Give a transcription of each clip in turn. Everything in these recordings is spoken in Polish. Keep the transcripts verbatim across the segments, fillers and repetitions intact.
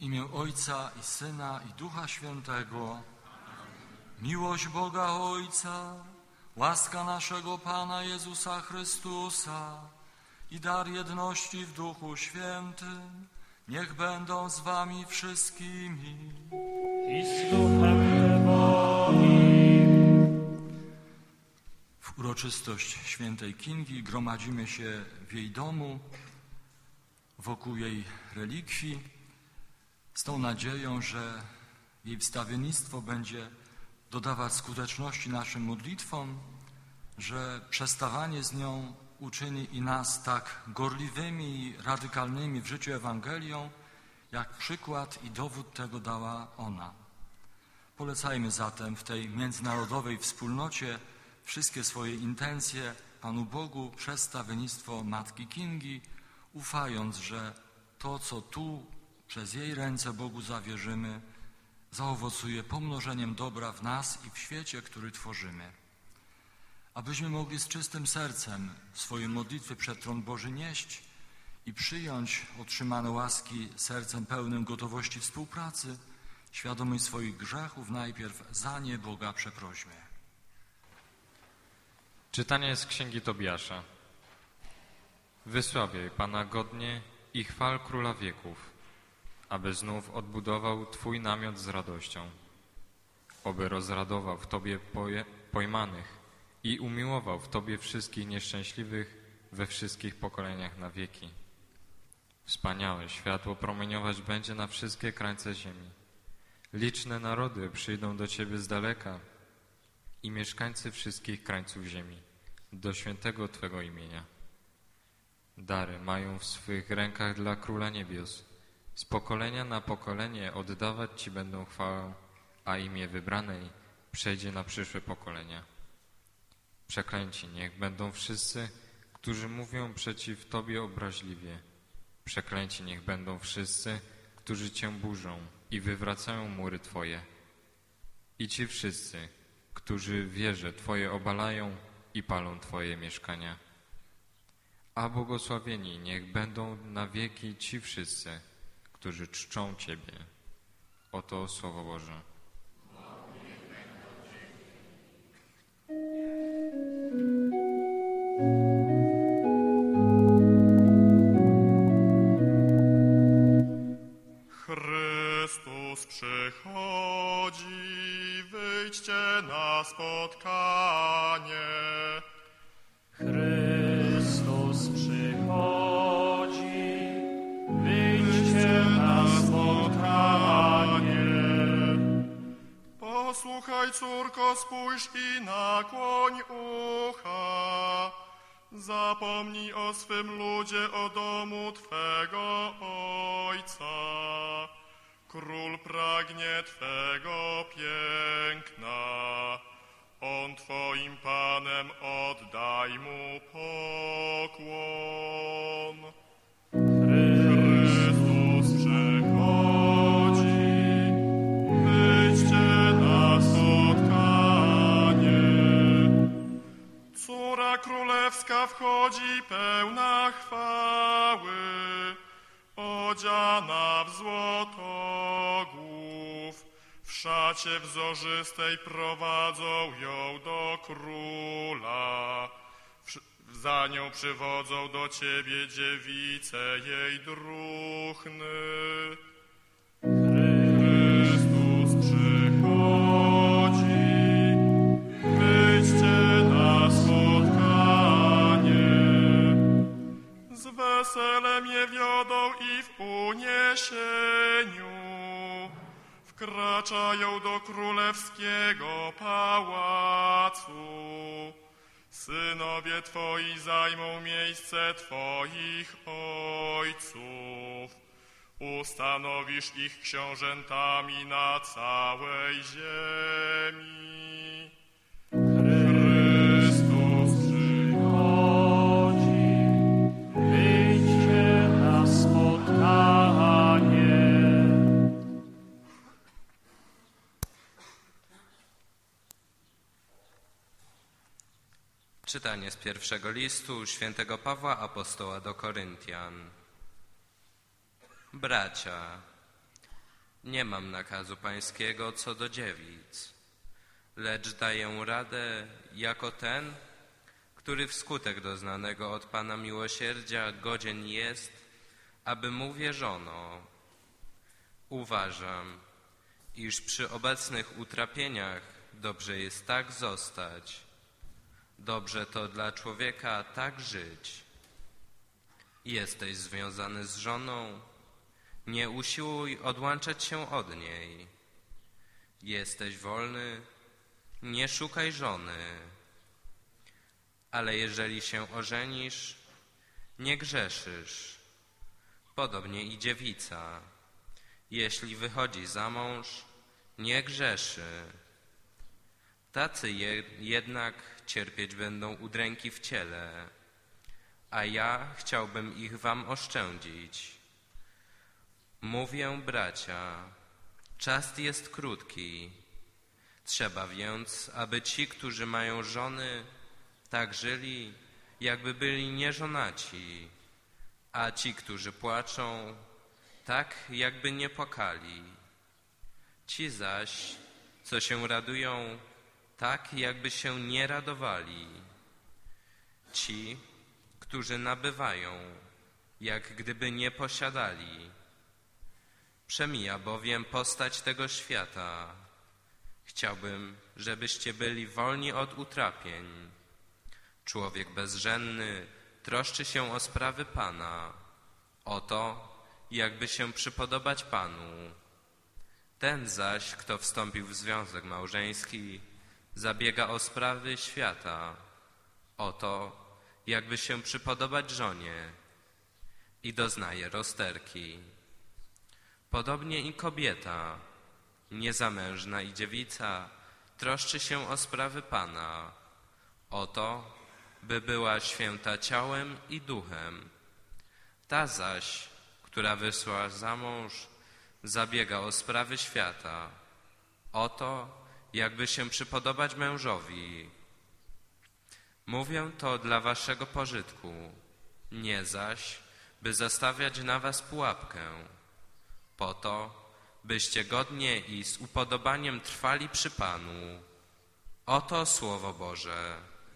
imię Ojca i Syna i Ducha Świętego. Miłość Boga Ojca, łaska naszego Pana Jezusa Chrystusa i dar jedności w Duchu Świętym niech będą z wami wszystkimi. I z duchem Twoim. W uroczystość świętej Kingi gromadzimy się w jej domu, wokół jej relikwii, z tą nadzieją, że jej wstawiennictwo będzie dodawać skuteczności naszym modlitwom, że przestawanie z nią uczyni i nas tak gorliwymi i radykalnymi w życiu Ewangelią, jak przykład i dowód tego dała ona. Polecajmy zatem w tej międzynarodowej wspólnocie wszystkie swoje intencje Panu Bogu przez stawiennictwo Matki Kingi, ufając, że to, co tu przez jej ręce Bogu zawierzymy, zaowocuje pomnożeniem dobra w nas i w świecie, który tworzymy. Abyśmy mogli z czystym sercem swoje modlitwy przed tron Boży nieść i przyjąć otrzymane łaski sercem pełnym gotowości współpracy, świadomi swoich grzechów, najpierw za nie Boga przeprośmy. Czytanie z Księgi Tobiasza. Wysławiaj Pana godnie i chwal Króla wieków, aby znów odbudował Twój namiot z radością, oby rozradował w Tobie poje, pojmanych i umiłował w Tobie wszystkich nieszczęśliwych we wszystkich pokoleniach na wieki. Wspaniałe światło promieniować będzie na wszystkie krańce ziemi. Liczne narody przyjdą do Ciebie z daleka i mieszkańcy wszystkich krańców ziemi, do świętego Twego imienia. Dary mają w swych rękach dla Króla Niebios. Z pokolenia na pokolenie oddawać Ci będą chwałę, a imię wybranej przejdzie na przyszłe pokolenia. Przeklęci niech będą wszyscy, którzy mówią przeciw Tobie obraźliwie. Przeklęci niech będą wszyscy, którzy Cię burzą i wywracają mury Twoje. I ci wszyscy, którzy wieże Twoje obalają i palą Twoje mieszkania. A błogosławieni niech będą na wieki ci wszyscy, którzy czczą Ciebie. Oto Słowo Boże. Chrystus przychodzi, wyjdźcie na spotkanie. Chrystus przychodzi, wyjdźcie na spotkanie. Posłuchaj, córko, spójrz i nakłoń ucha. Zapomnij o swym ludzie, o domu Twego Ojca. Król pragnie Twego piękna. On Twoim Panem, oddaj Mu pokłon. Chrystus przychodzi, wyjdźcie na spotkanie. Córa królewska wchodzi pełna chwały, odziana w złotogłów. W szacie wzorzystej prowadzą ją do króla. Za nią przywodzą do Ciebie dziewice jej druhny. Chrystus przychodzi, wyjdźcie na spotkanie. Z weselem je wiodą i w uniesieniu wkraczają do królewskiego pałacu. Synowie Twoi zajmą miejsce Twoich ojców. Ustanowisz ich książętami na całej ziemi. Chrystus przychodzi, Wyjdźcie na spotkanie. Czytanie z pierwszego listu świętego Pawła Apostoła do Koryntian. Bracia, Nie mam nakazu pańskiego co do dziewic, lecz daję radę jako ten, który wskutek doznanego od Pana miłosierdzia godzien jest, aby mu wierzono. Uważam, iż przy obecnych utrapieniach dobrze jest tak zostać. Dobrze to dla człowieka tak żyć. Jesteś związany z żoną, nie usiłuj odłączać się od niej. Jesteś wolny, nie szukaj żony. Ale jeżeli się ożenisz, nie grzeszysz. Podobnie i dziewica, jeśli wychodzi za mąż, nie grzeszy. Tacy je, jednak cierpieć będą udręki w ciele, a ja chciałbym ich wam oszczędzić. Mówię, bracia, czas jest krótki. Trzeba więc, aby ci, którzy mają żony, tak żyli, jakby byli nieżonaci, a ci, którzy płaczą, tak jakby nie płakali. Ci zaś, co się radują, tak jakby się nie radowali. Ci, którzy nabywają, jak gdyby nie posiadali. Przemija bowiem postać tego świata. Chciałbym, żebyście byli wolni od utrapień. Człowiek bezżenny troszczy się o sprawy Pana, o to, jakby się przypodobać Panu. Ten zaś, kto wstąpił w związek małżeński, zabiega o sprawy świata, o to, jakby się przypodobać żonie i doznaje rozterki. Podobnie i kobieta, niezamężna i dziewica, troszczy się o sprawy Pana, o to, by była święta ciałem i duchem. Ta zaś, która wyszła za mąż, zabiega o sprawy świata, o to, jakby się przypodobać mężowi. Mówię to dla waszego pożytku, nie zaś, by zastawiać na was pułapkę, po to, byście godnie i z upodobaniem trwali przy Panu. Oto Słowo Boże.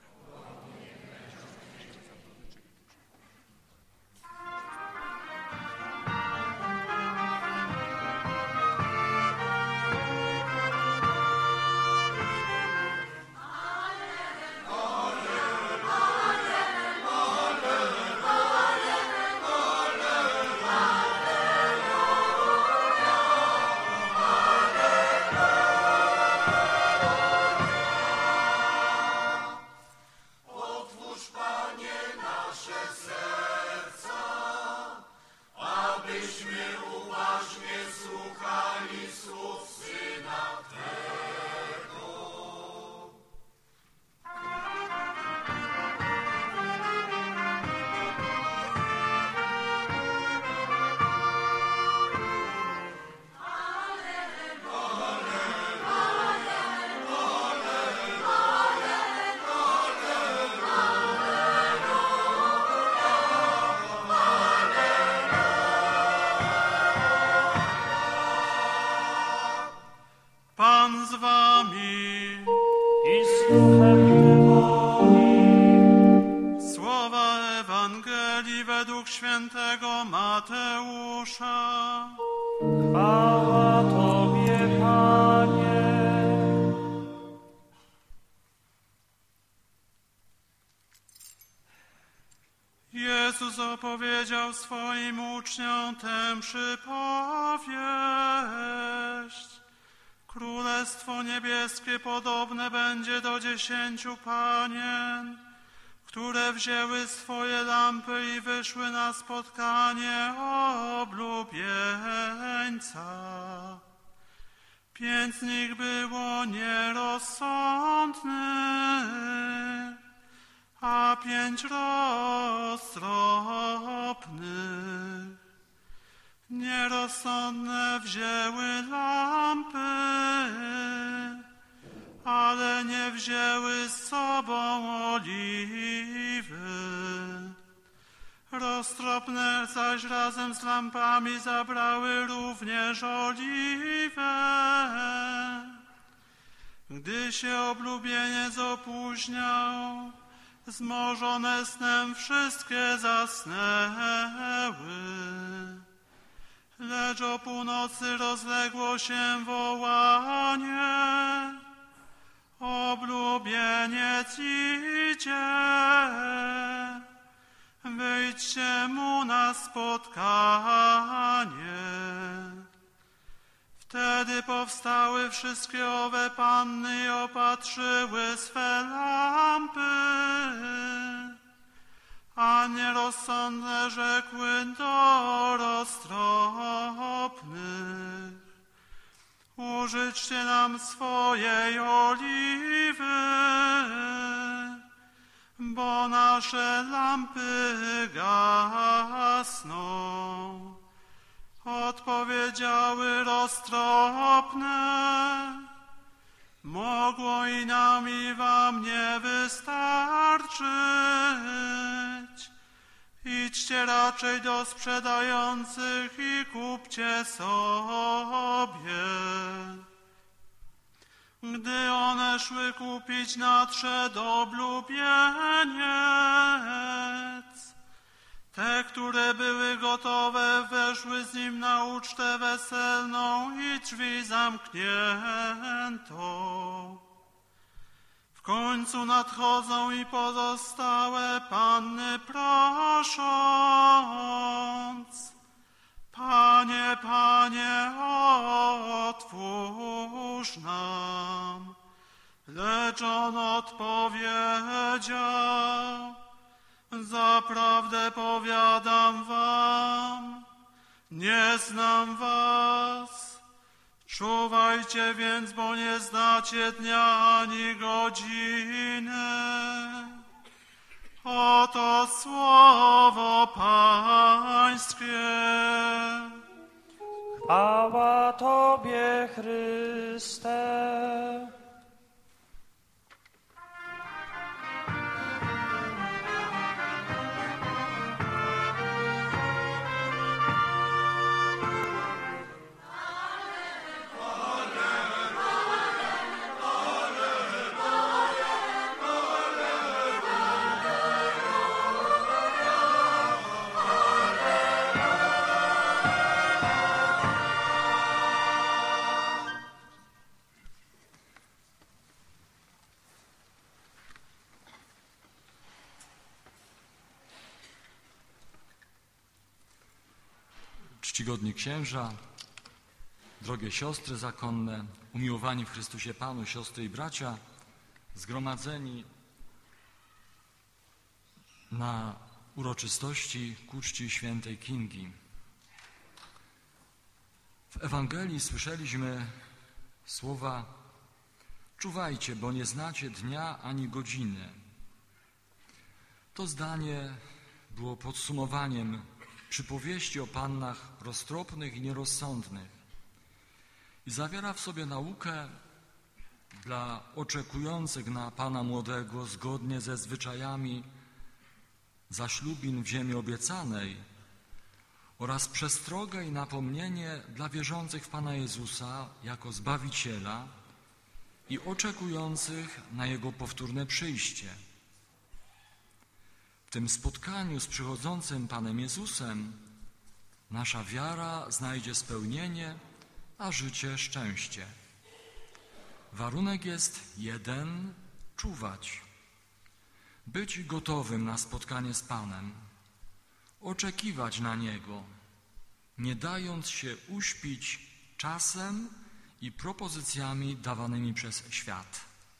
Pan z wami. I z duchem Twoim. Słowa Ewangelii według świętego Mateusza. Chwała Tobie, Panie. Jezus opowiedział swoim uczniom tę przypowieść. Królestwo niebieskie podobne będzie do dziesięciu panien, które wzięły swoje lampy i wyszły na spotkanie oblubieńca. Pięć z nich było nierozsądnych, a pięć roztropnych. Nierozsądne wzięły lampy, ale nie wzięły z sobą oliwy. Roztropne zaś razem z lampami zabrały również również oliwę. Gdy się oblubieniec opóźniał, zmorzone snem wszystkie zasnęły. Lecz o północy rozległo się wołanie: oblubieniec idzie, wyjdźcie mu na spotkanie. Wtedy powstały wszystkie owe panny i opatrzyły swe lampy. A nierozsądne rzekły do roztropnych: użyczcie nam swojej oliwy, bo nasze lampy gasną. Odpowiedziały roztropne: mogło i nam, i wam nie wystarczyć. Idźcie raczej do sprzedających i kupcie sobie. Gdy one szły kupić, nadszedł oblubieniec. Te, które były gotowe, weszły z nim na ucztę weselną i drzwi zamknięto. W końcu nadchodzą i pozostałe panny prosząc: Panie, Panie, otwórz nam. Lecz on odpowiedział: zaprawdę powiadam wam, nie znam was. Czuwajcie więc, bo nie znacie dnia ani godziny. Oto słowo Pańskie. Chwała Tobie, Chryste. Czcigodni księża, drogie siostry zakonne, umiłowani w Chrystusie Panu, siostry i bracia, zgromadzeni na uroczystości ku czci świętej Kingi. W Ewangelii słyszeliśmy słowa: czuwajcie, bo nie znacie dnia ani godziny. To zdanie było podsumowaniem przypowieści o pannach roztropnych i nierozsądnych i zawiera w sobie naukę dla oczekujących na Pana młodego zgodnie ze zwyczajami zaślubin w ziemi obiecanej oraz przestrogę i napomnienie dla wierzących w Pana Jezusa jako Zbawiciela i oczekujących na Jego powtórne przyjście. W tym spotkaniu z przychodzącym Panem Jezusem nasza wiara znajdzie spełnienie, a życie szczęście. Warunek jest jeden: czuwać, być gotowym na spotkanie z Panem, oczekiwać na Niego, nie dając się uśpić czasem i propozycjami dawanymi przez świat.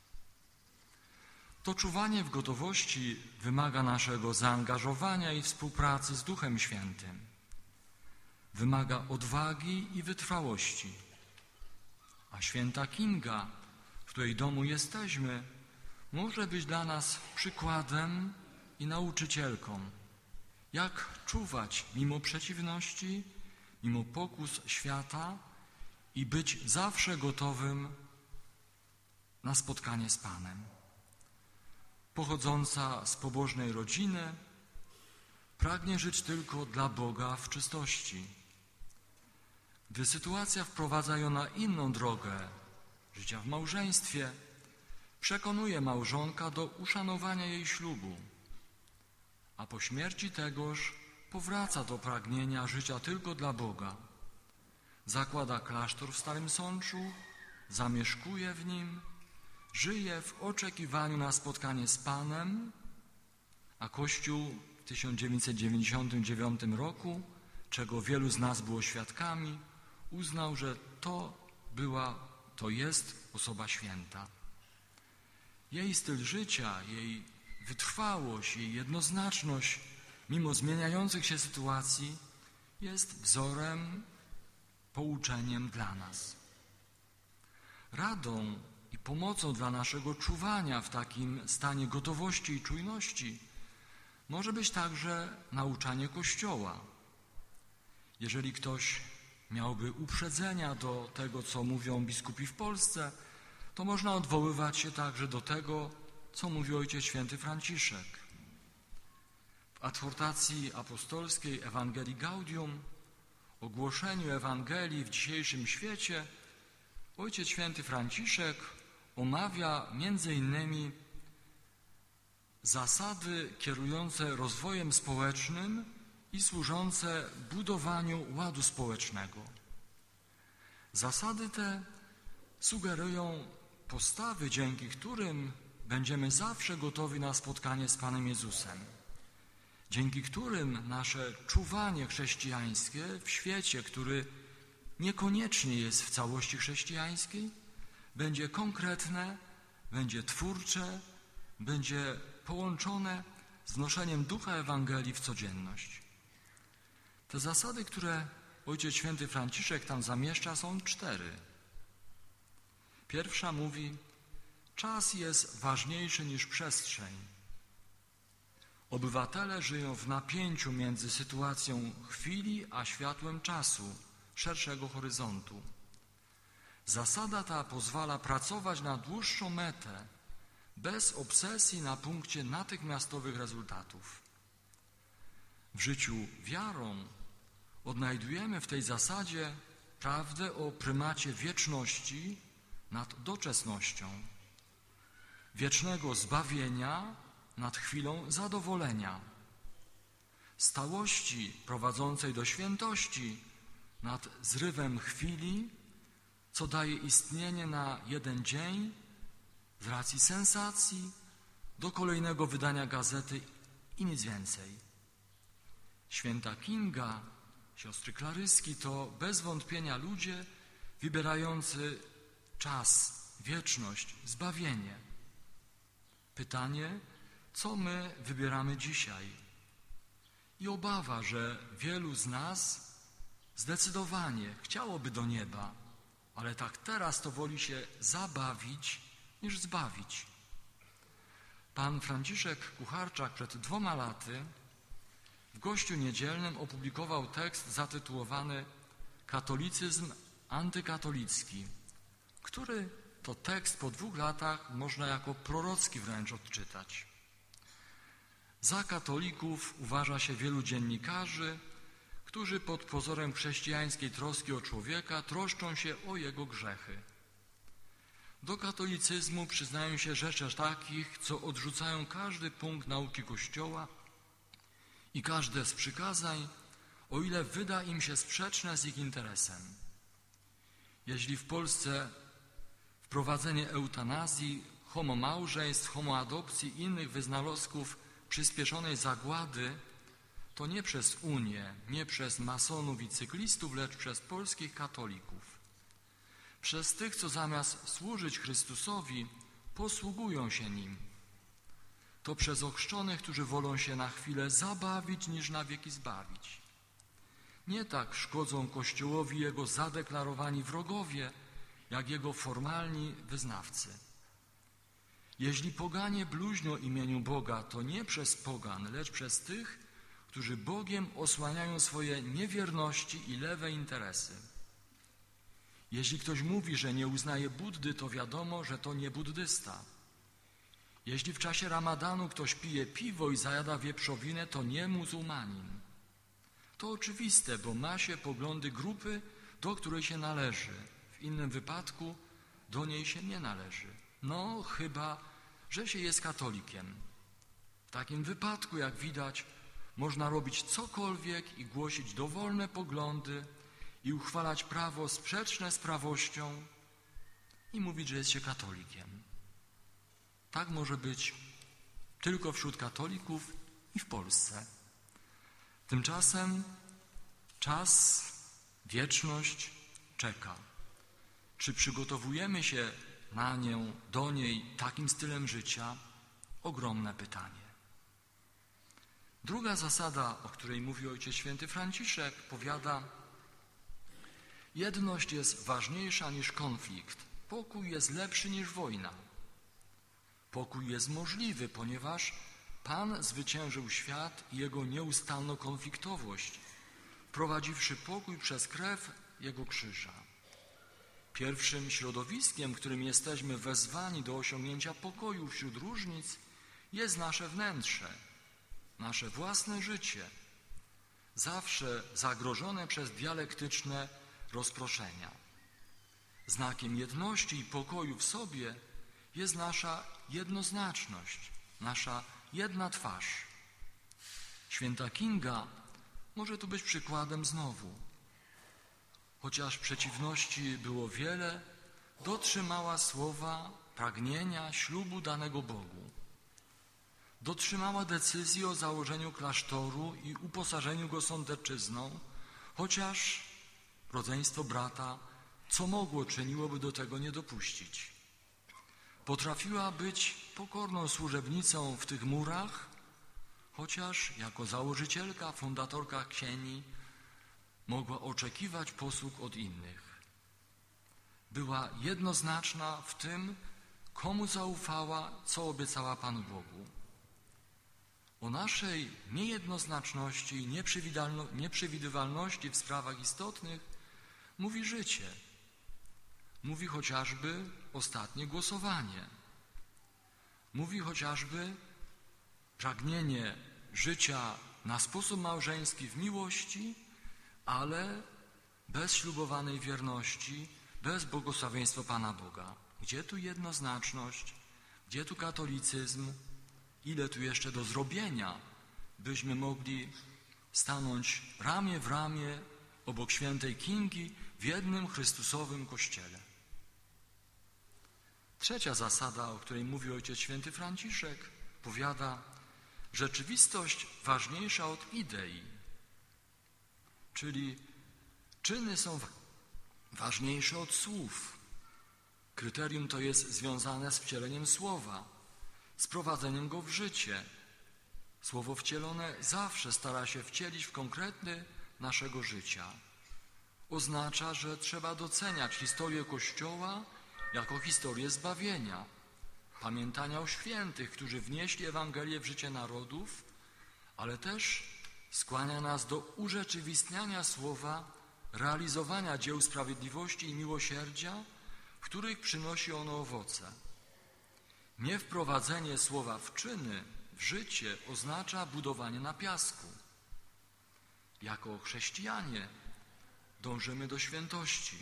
To czuwanie w gotowości wymaga naszego zaangażowania i współpracy z Duchem Świętym. Wymaga odwagi i wytrwałości. A święta Kinga, w której domu jesteśmy, może być dla nas przykładem i nauczycielką, jak czuwać mimo przeciwności, mimo pokus świata i być zawsze gotowym na spotkanie z Panem. Pochodząca z pobożnej rodziny, pragnie żyć tylko dla Boga w czystości. Gdy sytuacja wprowadza ją na inną drogę życia w małżeństwie, przekonuje małżonka do uszanowania jej ślubu, a po śmierci tegoż powraca do pragnienia życia tylko dla Boga. Zakłada klasztor w Starym Sączu, zamieszkuje w nim, żyje w oczekiwaniu na spotkanie z Panem, a Kościół w tysiąc dziewięćset dziewięćdziesiątym dziewiątym roku, czego wielu z nas było świadkami, uznał, że to była, to jest osoba święta. Jej styl życia, jej wytrwałość, jej jednoznaczność, mimo zmieniających się sytuacji, jest wzorem, pouczeniem dla nas. Radą i pomocą dla naszego czuwania w takim stanie gotowości i czujności może być także nauczanie Kościoła. Jeżeli ktoś miałby uprzedzenia do tego, co mówią biskupi w Polsce, to można odwoływać się także do tego, co mówi Ojciec Święty Franciszek. W adhortacji apostolskiej Ewangelii Gaudium, ogłoszeniu Ewangelii w dzisiejszym świecie, Ojciec Święty Franciszek omawia między innymi zasady kierujące rozwojem społecznym i służące budowaniu ładu społecznego. Zasady te sugerują postawy, dzięki którym będziemy zawsze gotowi na spotkanie z Panem Jezusem, dzięki którym nasze czuwanie chrześcijańskie w świecie, który niekoniecznie jest w całości chrześcijańskiej, będzie konkretne, będzie twórcze, będzie połączone z wnoszeniem ducha Ewangelii w codzienność. Te zasady, które Ojciec Święty Franciszek tam zamieszcza, są cztery. Pierwsza mówi: czas jest ważniejszy niż przestrzeń. Obywatele żyją w napięciu między sytuacją chwili a światłem czasu, szerszego horyzontu. Zasada ta pozwala pracować na dłuższą metę, bez obsesji na punkcie natychmiastowych rezultatów. W życiu wiarą odnajdujemy w tej zasadzie prawdę o prymacie wieczności nad doczesnością, wiecznego zbawienia nad chwilą zadowolenia, stałości prowadzącej do świętości nad zrywem chwili, co daje istnienie na jeden dzień z racji sensacji do kolejnego wydania gazety i nic więcej. Święta Kinga, siostry Klaryski to bez wątpienia ludzie wybierający czas, wieczność, zbawienie. Pytanie, co my wybieramy dzisiaj? I obawa, że wielu z nas zdecydowanie chciałoby do nieba, ale tak teraz to woli się zabawić niż zbawić. Pan Franciszek Kucharczak przed dwoma laty w Gościu Niedzielnym opublikował tekst zatytułowany Katolicyzm antykatolicki, który to tekst po dwóch latach można jako prorocki wręcz odczytać. Za katolików uważa się wielu dziennikarzy, którzy pod pozorem chrześcijańskiej troski o człowieka troszczą się o jego grzechy. Do katolicyzmu przyznają się rzesze takich, co odrzucają każdy punkt nauki Kościoła i każde z przykazań, o ile wyda im się sprzeczne z ich interesem. Jeśli w Polsce wprowadzenie eutanazji, homomałżeństw, homoadopcji i innych wynalazków przyspieszonej zagłady to nie przez Unię, nie przez masonów i cyklistów, lecz przez polskich katolików. Przez tych, co zamiast służyć Chrystusowi, posługują się Nim. To przez ochrzczonych, którzy wolą się na chwilę zabawić, niż na wieki zbawić. Nie tak szkodzą Kościołowi jego zadeklarowani wrogowie, jak jego formalni wyznawcy. Jeśli poganie bluźnią imieniu Boga, to nie przez pogan, lecz przez tych, którzy Bogiem osłaniają swoje niewierności i lewe interesy. Jeśli ktoś mówi, że nie uznaje Buddy, to wiadomo, że to nie buddysta. Jeśli w czasie ramadanu ktoś pije piwo i zajada wieprzowinę, to nie muzułmanin. To oczywiste, bo ma się poglądy grupy, do której się należy. W innym wypadku do niej się nie należy. No chyba, że się jest katolikiem. W takim wypadku, jak widać, można robić cokolwiek i głosić dowolne poglądy i uchwalać prawo sprzeczne z prawością i mówić, że jest się katolikiem. Tak może być tylko wśród katolików i w Polsce. Tymczasem czas, wieczność czeka. Czy przygotowujemy się na nią, do niej takim stylem życia? Ogromne pytanie. Druga zasada, o której mówi Ojciec Święty Franciszek, powiada: jedność jest ważniejsza niż konflikt. Pokój jest lepszy niż wojna. Pokój jest możliwy, ponieważ Pan zwyciężył świat i jego nieustanną konfliktowość, wprowadziwszy pokój przez krew Jego krzyża. Pierwszym środowiskiem, którym jesteśmy wezwani do osiągnięcia pokoju wśród różnic, jest nasze wnętrze, nasze własne życie, zawsze zagrożone przez dialektyczne rozproszenia. Znakiem jedności i pokoju w sobie jest nasza jednoznaczność, nasza jedna twarz. Święta Kinga może tu być przykładem znowu. Chociaż przeciwności było wiele, dotrzymała słowa, pragnienia, ślubu danego Bogu. Dotrzymała decyzji o założeniu klasztoru i uposażeniu go sądeczyzną, chociaż rodzeństwo brata co mogło czyniłoby do tego nie dopuścić. Potrafiła być pokorną służebnicą w tych murach, chociaż jako założycielka, fundatorka ksieni mogła oczekiwać posług od innych. Była jednoznaczna w tym, komu zaufała, co obiecała Panu Bogu. O naszej niejednoznaczności i nieprzewidywalności w sprawach istotnych mówi życie. Mówi chociażby ostatnie głosowanie. Mówi chociażby pragnienie życia na sposób małżeński w miłości, ale bez ślubowanej wierności, bez błogosławieństwa Pana Boga. Gdzie tu jednoznaczność? Gdzie tu katolicyzm? Ile tu jeszcze do zrobienia, byśmy mogli stanąć ramię w ramię obok świętej Kingi w jednym Chrystusowym Kościele. Trzecia zasada, o której mówi Ojciec Święty Franciszek, powiada: rzeczywistość ważniejsza od idei, czyli czyny są ważniejsze od słów. Kryterium to jest związane z wcieleniem słowa, z prowadzeniem go w życie. Słowo wcielone zawsze stara się wcielić w konkretny naszego życia. Oznacza, że trzeba doceniać historię Kościoła jako historię zbawienia, pamiętania o świętych, którzy wnieśli Ewangelię w życie narodów, ale też skłania nas do urzeczywistniania słowa, realizowania dzieł sprawiedliwości i miłosierdzia, w których przynosi ono owoce. Niewprowadzenie słowa w czyny, w życie oznacza budowanie na piasku. Jako chrześcijanie dążymy do świętości,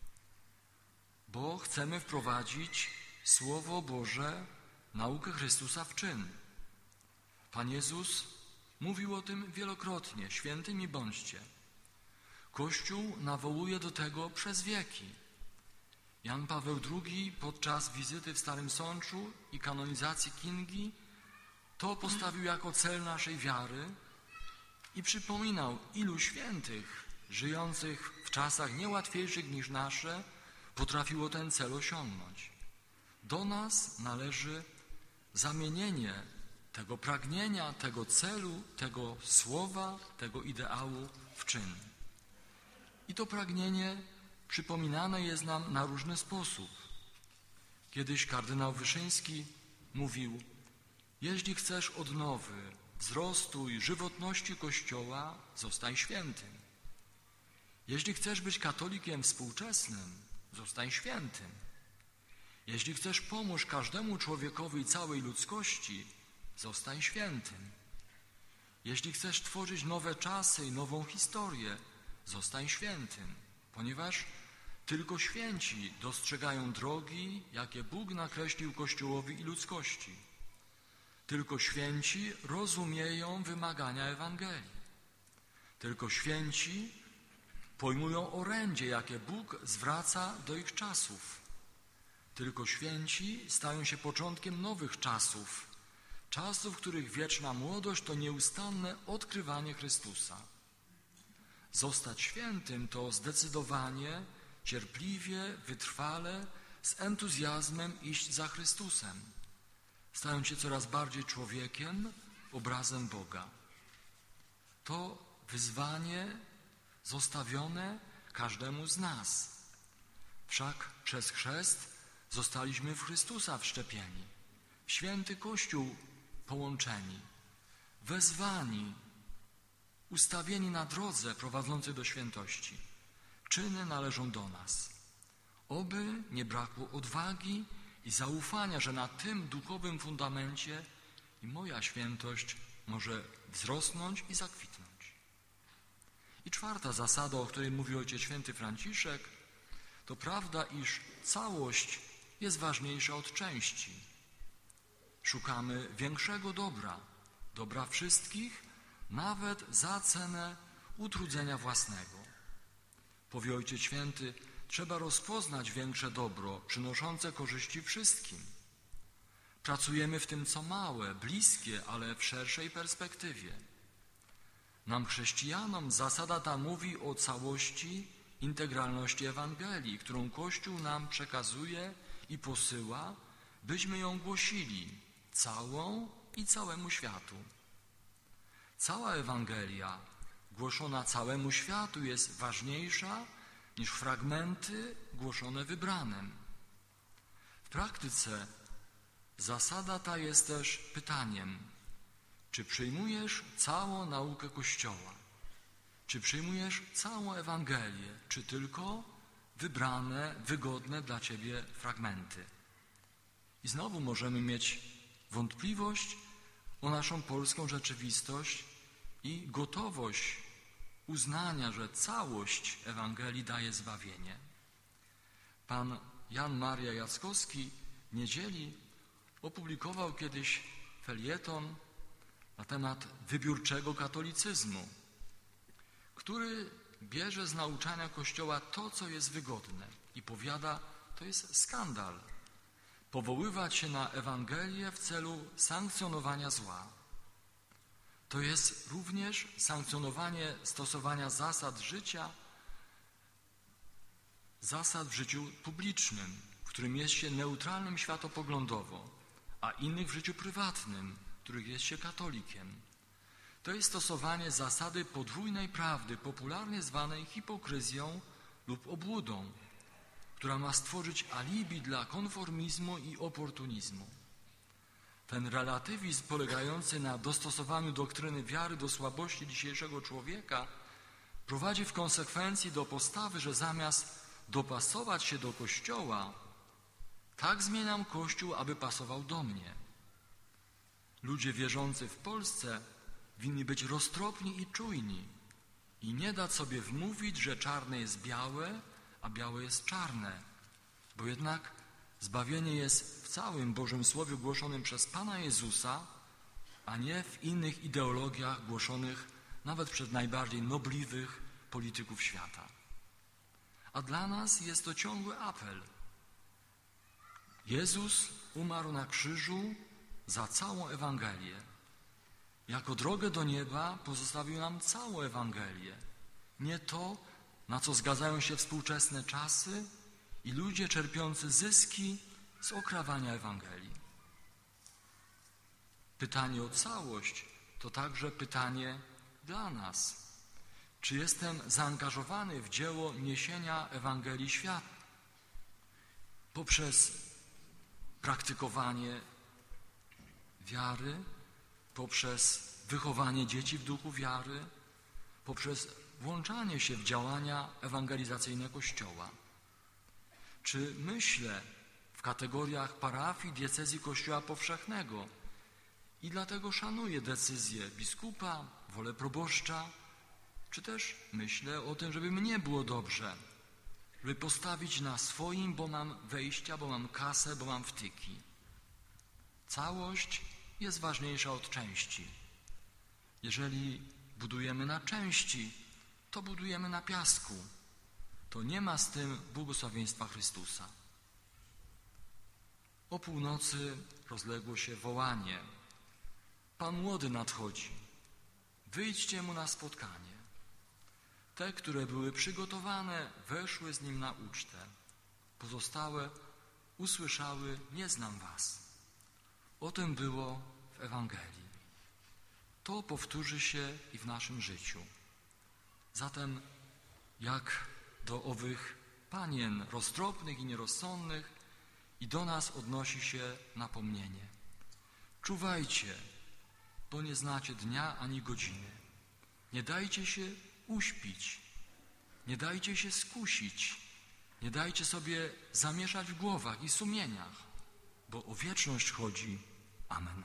bo chcemy wprowadzić Słowo Boże, naukę Chrystusa w czyn. Pan Jezus mówił o tym wielokrotnie: świętymi bądźcie. Kościół nawołuje do tego przez wieki. Jan Paweł drugi podczas wizyty w Starym Sączu i kanonizacji Kingi to postawił jako cel naszej wiary i przypominał, ilu świętych żyjących w czasach niełatwiejszych niż nasze potrafiło ten cel osiągnąć. Do nas należy zamienienie tego pragnienia, tego celu, tego słowa, tego ideału w czyn. I to pragnienie przypominane jest nam na różny sposób. Kiedyś kardynał Wyszyński mówił: jeśli chcesz odnowy, wzrostu i żywotności Kościoła, zostań świętym. Jeśli chcesz być katolikiem współczesnym, zostań świętym. Jeśli chcesz pomóc każdemu człowiekowi i całej ludzkości, zostań świętym. Jeśli chcesz tworzyć nowe czasy i nową historię, zostań świętym. ponieważ tylko święci dostrzegają drogi, jakie Bóg nakreślił Kościołowi i ludzkości. Tylko święci rozumieją wymagania Ewangelii. Tylko święci pojmują orędzie, jakie Bóg zwraca do ich czasów. Tylko święci stają się początkiem nowych czasów, czasów, w których wieczna młodość to nieustanne odkrywanie Chrystusa. Zostać świętym to zdecydowanie, cierpliwie, wytrwale, z entuzjazmem iść za Chrystusem, stając się coraz bardziej człowiekiem, obrazem Boga. To wyzwanie zostawione każdemu z nas. Wszak przez chrzest zostaliśmy w Chrystusa wszczepieni, w święty Kościół połączeni, wezwani, ustawieni na drodze prowadzącej do świętości. Czyny należą do nas. Oby nie brakło odwagi i zaufania, że na tym duchowym fundamencie i moja świętość może wzrosnąć i zakwitnąć. I czwarta zasada, o której mówi Ojciec Święty Franciszek, to prawda, iż całość jest ważniejsza od części. Szukamy większego dobra, dobra wszystkich, nawet za cenę utrudzenia własnego. Powie Ojciec Święty, trzeba rozpoznać większe dobro, przynoszące korzyści wszystkim. Pracujemy w tym, co małe, bliskie, ale w szerszej perspektywie. Nam, chrześcijanom, zasada ta mówi o całości, integralności Ewangelii, którą Kościół nam przekazuje i posyła, byśmy ją głosili całą i całemu światu. Cała Ewangelia głoszona całemu światu jest ważniejsza niż fragmenty głoszone wybranym. W praktyce zasada ta jest też pytaniem, czy przyjmujesz całą naukę Kościoła? Czy przyjmujesz całą Ewangelię, czy tylko wybrane, wygodne dla ciebie fragmenty? I znowu możemy mieć wątpliwość o naszą polską rzeczywistość i gotowość uznania, że całość Ewangelii daje zbawienie. Pan Jan Maria Jackowski w niedzieli opublikował kiedyś felieton na temat wybiórczego katolicyzmu, który bierze z nauczania Kościoła to, co jest wygodne i powiada, to jest skandal powoływać się na Ewangelię w celu sankcjonowania zła. To jest również sankcjonowanie stosowania zasad życia, zasad w życiu publicznym, w którym jest się neutralnym światopoglądowo, a innych w życiu prywatnym, w których jest się katolikiem. To jest stosowanie zasady podwójnej prawdy, popularnie zwanej hipokryzją lub obłudą, która ma stworzyć alibi dla konformizmu i oportunizmu. Ten relatywizm polegający na dostosowaniu doktryny wiary do słabości dzisiejszego człowieka prowadzi w konsekwencji do postawy, że zamiast dopasować się do Kościoła, tak zmieniam Kościół, aby pasował do mnie. Ludzie wierzący w Polsce winni być roztropni i czujni i nie dać sobie wmówić, że czarne jest białe, a białe jest czarne, bo jednak zbawienie jest w całym Bożym Słowie głoszonym przez Pana Jezusa, a nie w innych ideologiach głoszonych nawet przez najbardziej nobliwych polityków świata. A dla nas jest to ciągły apel. Jezus umarł na krzyżu za całą Ewangelię. Jako drogę do nieba pozostawił nam całą Ewangelię. Nie to, na co zgadzają się współczesne czasy i ludzie czerpiący zyski z okrawania Ewangelii. Pytanie o całość to także pytanie dla nas. Czy jestem zaangażowany w dzieło niesienia Ewangelii światu poprzez praktykowanie wiary, poprzez wychowanie dzieci w duchu wiary, poprzez włączanie się w działania ewangelizacyjne Kościoła? Czy myślę w kategoriach parafii, diecezji Kościoła Powszechnego i dlatego szanuję decyzję biskupa, wolę proboszcza, czy też myślę o tym, żeby mnie było dobrze żeby postawić na swoim, bo mam wejścia, bo mam kasę, bo mam wtyki. Całość jest ważniejsza od części. Jeżeli budujemy na części, to budujemy na piasku. To nie ma z tym błogosławieństwa Chrystusa. O północy rozległo się wołanie. Pan młody nadchodzi. Wyjdźcie mu na spotkanie. Te, które były przygotowane, weszły z nim na ucztę. Pozostałe usłyszały: nie znam was. O tym było w Ewangelii. To powtórzy się i w naszym życiu. Zatem jak do owych panien roztropnych i nierozsądnych, i do nas odnosi się napomnienie. Czuwajcie, bo nie znacie dnia ani godziny. Nie dajcie się uśpić, nie dajcie się skusić, nie dajcie sobie zamieszać w głowach i sumieniach, bo o wieczność chodzi. Amen.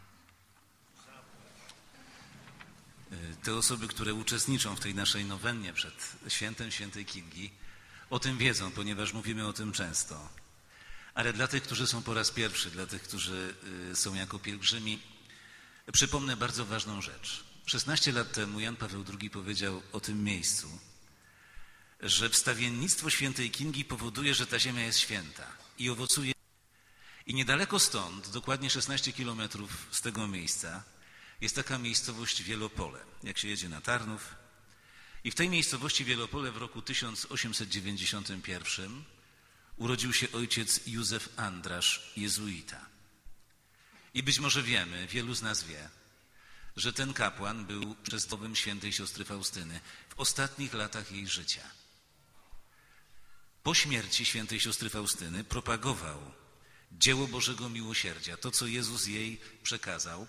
Te osoby, które uczestniczą w tej naszej nowennie przed świętem świętej Kingi, o tym wiedzą, ponieważ mówimy o tym często. Ale dla tych, którzy są po raz pierwszy, dla tych, którzy są jako pielgrzymi, przypomnę bardzo ważną rzecz. szesnaście lat temu Jan Paweł drugi powiedział o tym miejscu, że wstawiennictwo świętej Kingi powoduje, że ta ziemia jest święta i owocuje. I niedaleko stąd, dokładnie szesnaście kilometrów z tego miejsca, jest taka miejscowość Wielopole, jak się jedzie na Tarnów. I w tej miejscowości Wielopole w roku tysiąc osiemset dziewięćdziesiątym pierwszym urodził się ojciec Józef Andrasz, jezuita. I być może wiemy, wielu z nas wie, że ten kapłan był chrzestowym świętej siostry Faustyny w ostatnich latach jej życia. Po śmierci świętej siostry Faustyny propagował dzieło Bożego Miłosierdzia, to co Jezus jej przekazał.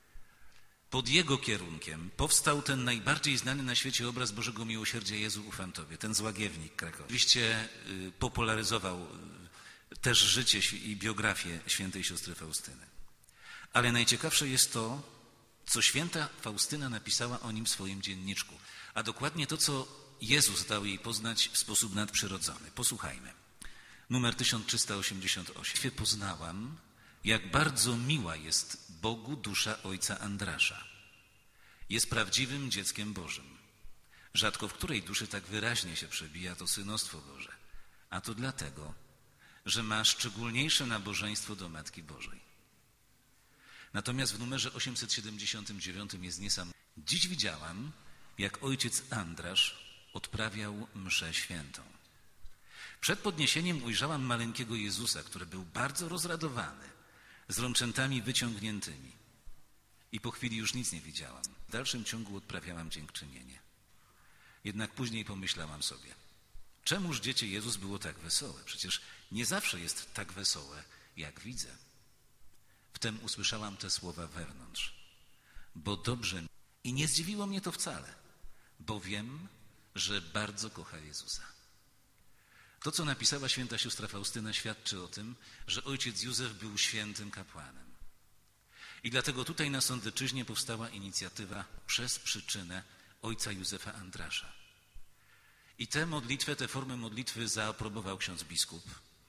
Pod jego kierunkiem powstał ten najbardziej znany na świecie obraz Bożego Miłosierdzia Jezu ufam Tobie, ten złagiewnik krakowi. Oczywiście popularyzował też życie i biografię świętej siostry Faustyny. Ale najciekawsze jest to, co święta Faustyna napisała o nim w swoim dzienniczku, a dokładnie to, co Jezus dał jej poznać w sposób nadprzyrodzony. Posłuchajmy. Numer tysiąc trzysta osiemdziesiąt osiem. Poznałam, jak bardzo miła jest Bogu dusza ojca Andrasza. Jest prawdziwym dzieckiem Bożym. Rzadko w której duszy tak wyraźnie się przebija to synostwo Boże. A to dlatego, że ma szczególniejsze nabożeństwo do Matki Bożej. Natomiast w numerze osiemset siedemdziesiątym dziewiątym jest niesamowite. Dziś widziałam, jak ojciec Andrasz odprawiał mszę świętą. Przed podniesieniem ujrzałam maleńkiego Jezusa, który był bardzo rozradowany, z rączętami wyciągniętymi. I po chwili już nic nie widziałam. W dalszym ciągu odprawiałam dziękczynienie. Jednak później pomyślałam sobie, czemuż dziecię Jezus było tak wesołe? Przecież nie zawsze jest tak wesołe, jak widzę. Wtem usłyszałam te słowa wewnątrz. Bo dobrze mi. I nie zdziwiło mnie to wcale, bo wiem, że bardzo kocha Jezusa. To, co napisała święta siostra Faustyna, świadczy o tym, że ojciec Józef był świętym kapłanem. I dlatego tutaj na Sądeczyźnie powstała inicjatywa przez przyczynę ojca Józefa Andrasza. I tę modlitwę, tę formę modlitwy zaaprobował ksiądz biskup.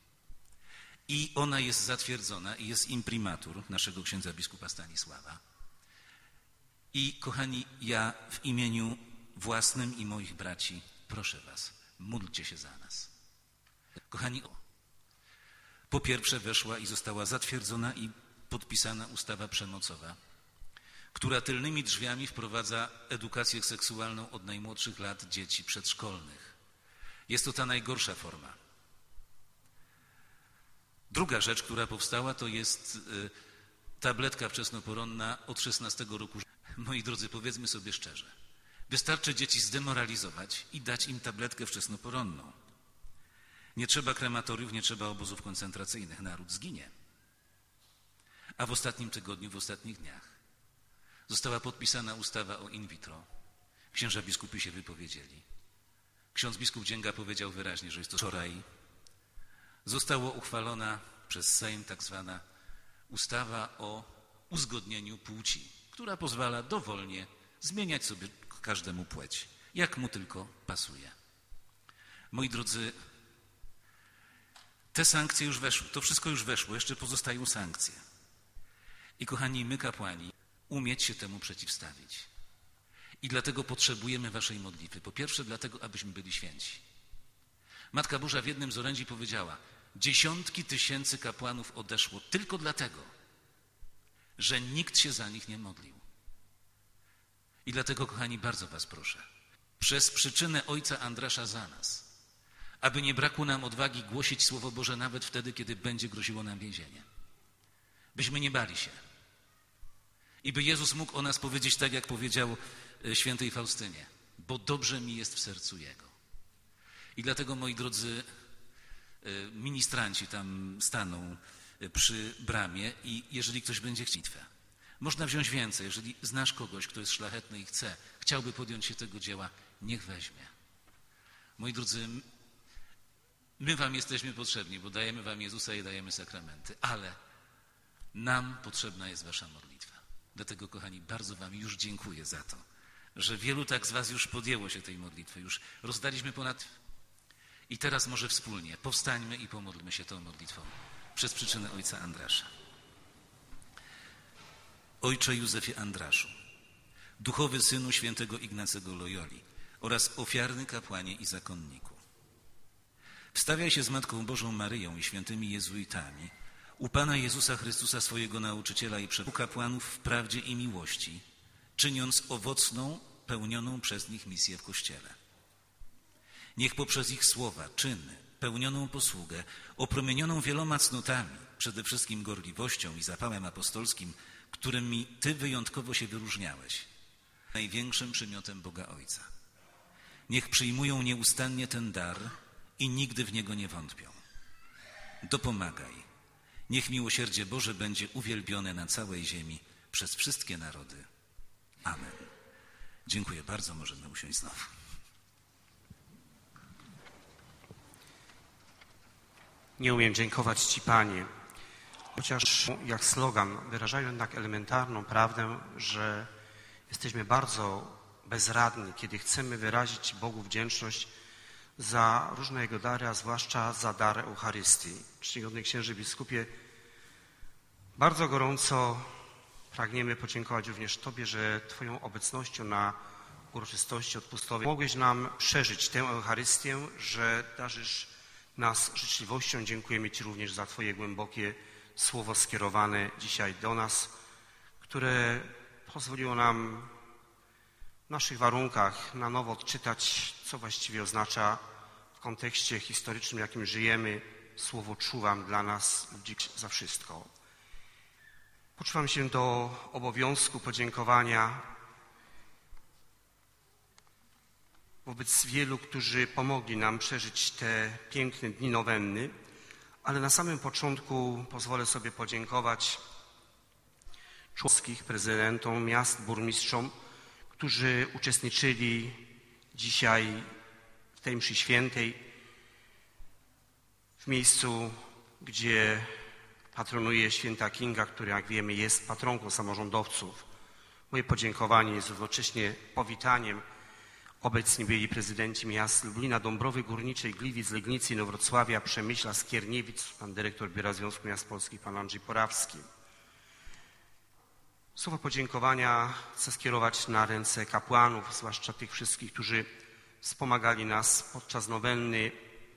I ona jest zatwierdzona i jest imprimatur naszego księdza biskupa Stanisława. I kochani, ja w imieniu własnym i moich braci proszę was, módlcie się za nas. Kochani, po pierwsze weszła i została zatwierdzona i podpisana ustawa przemocowa, która tylnymi drzwiami wprowadza edukację seksualną od najmłodszych lat dzieci przedszkolnych. Jest to ta najgorsza forma. Druga rzecz, która powstała, to jest tabletka wczesnoporonna od szesnastego roku. Moi drodzy, powiedzmy sobie szczerze, wystarczy dzieci zdemoralizować i dać im tabletkę wczesnoporonną. Nie trzeba krematoriów, nie trzeba obozów koncentracyjnych. Naród zginie. A w ostatnim tygodniu, w ostatnich dniach została podpisana ustawa o in vitro. Księża biskupi się wypowiedzieli. Ksiądz biskup Dzięga powiedział wyraźnie, że jest to wczoraj. Została uchwalona przez Sejm tak zwana ustawa o uzgodnieniu płci, która pozwala dowolnie zmieniać sobie każdemu płeć, jak mu tylko pasuje. Moi drodzy, te sankcje już weszły, to wszystko już weszło, jeszcze pozostają sankcje. I kochani, my kapłani, umieć się temu przeciwstawić. I dlatego potrzebujemy waszej modlitwy. Po pierwsze dlatego, abyśmy byli święci. Matka Boża w jednym z orędzi powiedziała, dziesiątki tysięcy kapłanów odeszło tylko dlatego, że nikt się za nich nie modlił. I dlatego, kochani, bardzo was proszę, przez przyczynę ojca Andrasza za nas, aby nie brakło nam odwagi głosić Słowo Boże nawet wtedy, kiedy będzie groziło nam więzienie. Byśmy nie bali się. I by Jezus mógł o nas powiedzieć tak, jak powiedział świętej Faustynie, bo dobrze mi jest w sercu Jego. I dlatego, moi drodzy, ministranci tam staną przy bramie i jeżeli ktoś będzie chciał, można wziąć więcej. Jeżeli znasz kogoś, kto jest szlachetny i chce, chciałby podjąć się tego dzieła, niech weźmie. Moi drodzy, my wam jesteśmy potrzebni, bo dajemy wam Jezusa i dajemy sakramenty, ale nam potrzebna jest wasza modlitwa. Dlatego, kochani, bardzo wam już dziękuję za to, że wielu tak z was już podjęło się tej modlitwy. Już rozdaliśmy ponad... I teraz może wspólnie powstańmy i pomódlmy się tą modlitwą przez przyczynę ojca Andrasza. Ojcze Józefie Andraszu, duchowy synu świętego Ignacego Loyoli oraz ofiarny kapłanie i zakonniku. Wstawiaj się z Matką Bożą Maryją i świętymi jezuitami u Pana Jezusa Chrystusa, swojego nauczyciela i przewodnika kapłanów w prawdzie i miłości, czyniąc owocną, pełnioną przez nich misję w Kościele. Niech poprzez ich słowa, czyny, pełnioną posługę, opromienioną wieloma cnotami, przede wszystkim gorliwością i zapałem apostolskim, którymi Ty wyjątkowo się wyróżniałeś, największym przymiotem Boga Ojca. Niech przyjmują nieustannie ten dar i nigdy w niego nie wątpią. Dopomagaj. Niech miłosierdzie Boże będzie uwielbione na całej ziemi przez wszystkie narody. Amen. Dziękuję bardzo. Możemy usiąść znowu. Nie umiem dziękować Ci, Panie, chociaż jak slogan wyrażają jednak elementarną prawdę, że jesteśmy bardzo bezradni, kiedy chcemy wyrazić Bogu wdzięczność za różne Jego dary, a zwłaszcza za dar Eucharystii. Czcigodny księże biskupie, bardzo gorąco pragniemy podziękować również Tobie, że Twoją obecnością na uroczystości odpustowej mogłeś nam przeżyć tę Eucharystię, że darzysz nas życzliwością. Dziękujemy Ci również za Twoje głębokie słowo skierowane dzisiaj do nas, które pozwoliło nam w naszych warunkach na nowo odczytać, co właściwie oznacza w kontekście historycznym, w jakim żyjemy, słowo czuwam dla nas, ludzi, za wszystko. Poczuwam się do obowiązku podziękowania wobec wielu, którzy pomogli nam przeżyć te piękne dni nowenny, ale na samym początku pozwolę sobie podziękować członkom, prezydentom miast, burmistrzom, którzy uczestniczyli dzisiaj w tej mszy świętej w miejscu, gdzie patronuje święta Kinga, która, jak wiemy, jest patronką samorządowców. Moje podziękowanie jest równocześnie powitaniem. Obecni byli prezydenci miast Lublina, Dąbrowy Górniczej, Gliwic, Legnicy, Inowrocławia, Przemyśla, Skierniewic, pan dyrektor Biura Związku Miast Polskich, pan Andrzej Porawski. Słowo podziękowania chcę skierować na ręce kapłanów, zwłaszcza tych wszystkich, którzy wspomagali nas podczas nowenny,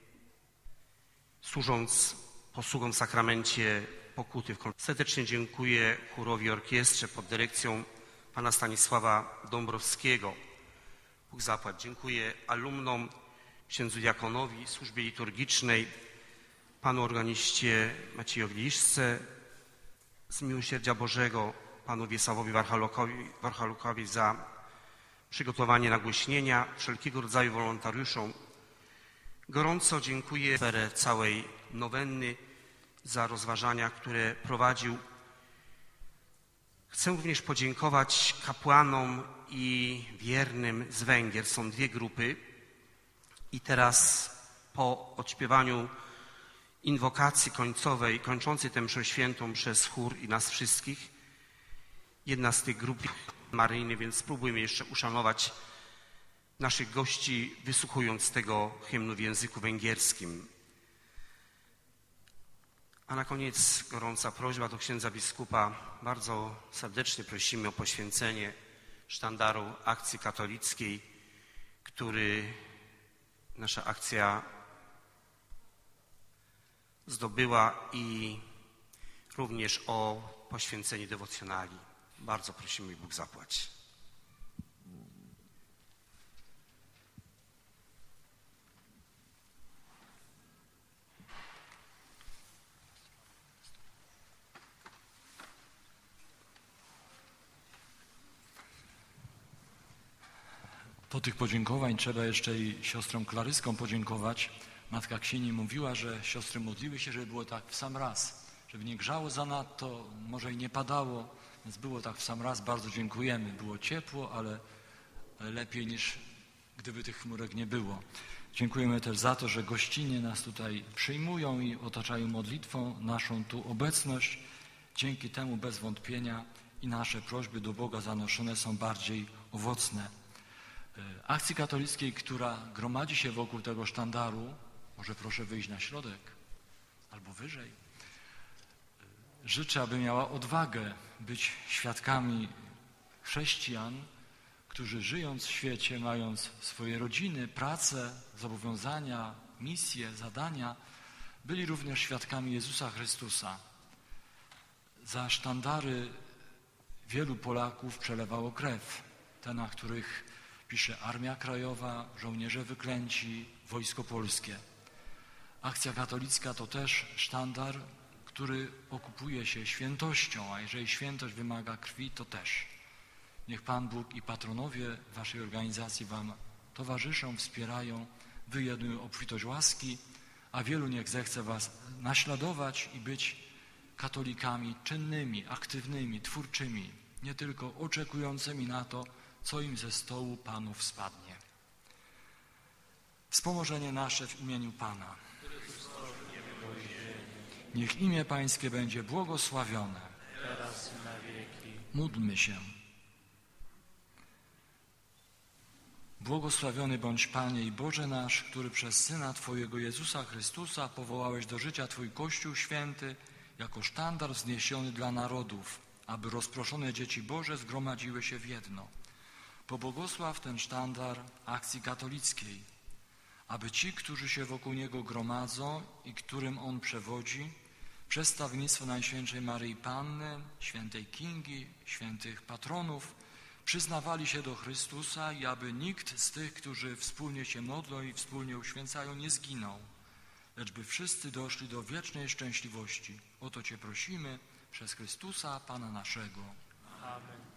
służąc posługą w sakramencie pokuty. Serdecznie dziękuję chórowi orkiestrze pod dyrekcją pana Stanisława Dąbrowskiego. Bóg zapłać. Dziękuję alumnom, księdzu diakonowi, służbie liturgicznej, panu organiście Maciejowi Liszce, z miłosierdzia Bożego, panu Wiesławowi Warchalukowi, Warchalukowi za przygotowanie nagłośnienia, wszelkiego rodzaju wolontariuszom. Gorąco dziękuję za całej nowenny, za rozważania, które prowadził. Chcę również podziękować kapłanom i wiernym z Węgier. Są dwie grupy i teraz po odśpiewaniu inwokacji końcowej, kończącej tę mszę świętą przez chór i nas wszystkich, jedna z tych grup maryjnych, więc spróbujmy jeszcze uszanować naszych gości, wysłuchując tego hymnu w języku węgierskim. A na koniec gorąca prośba do księdza biskupa. Bardzo serdecznie prosimy o poświęcenie sztandaru akcji katolickiej, który nasza akcja zdobyła, i również o poświęcenie dewocjonali. Bardzo prosimy i Bóg zapłać. Po tych podziękowań trzeba jeszcze i siostrom klaryskom podziękować. Matka Księgi mówiła, że siostry modliły się, żeby było tak w sam raz, żeby nie grzało zanadto, może i nie padało, więc było tak w sam raz. Bardzo dziękujemy. Było ciepło, ale lepiej niż gdyby tych chmurek nie było. Dziękujemy też za to, że gościnnie nas tutaj przyjmują i otaczają modlitwą naszą tu obecność. Dzięki temu bez wątpienia i nasze prośby do Boga zanoszone są bardziej owocne. Akcji katolickiej, która gromadzi się wokół tego sztandaru, może proszę wyjść na środek albo wyżej, życzę, aby miała odwagę być świadkami chrześcijan, którzy żyjąc w świecie, mając swoje rodziny, pracę, zobowiązania, misje, zadania, byli również świadkami Jezusa Chrystusa. Za sztandary wielu Polaków przelewało krew, te, na których pisze Armia Krajowa, żołnierze wyklęci, Wojsko Polskie. Akcja katolicka to też sztandar, który okupuje się świętością, a jeżeli świętość wymaga krwi, to też. Niech Pan Bóg i patronowie waszej organizacji wam towarzyszą, wspierają, wyjednują obfitość łaski, a wielu niech zechce was naśladować i być katolikami czynnymi, aktywnymi, twórczymi, nie tylko oczekującymi na to, co im ze stołu Panów spadnie. Wspomożenie nasze w imieniu Pana. Niech imię Pańskie będzie błogosławione. Teraz i na wieki. Módlmy się. Błogosławiony bądź Panie i Boże nasz, który przez Syna Twojego Jezusa Chrystusa powołałeś do życia Twój Kościół święty jako sztandar wzniesiony dla narodów, aby rozproszone dzieci Boże zgromadziły się w jedno. Pobłogosław ten sztandar akcji katolickiej, aby ci, którzy się wokół niego gromadzą i którym on przewodzi, przez stawnictwo Najświętszej Maryi Panny, świętej Kingi, świętych patronów, przyznawali się do Chrystusa i aby nikt z tych, którzy wspólnie się modlą i wspólnie uświęcają, nie zginął, lecz by wszyscy doszli do wiecznej szczęśliwości. O to Cię prosimy przez Chrystusa, Pana naszego. Amen.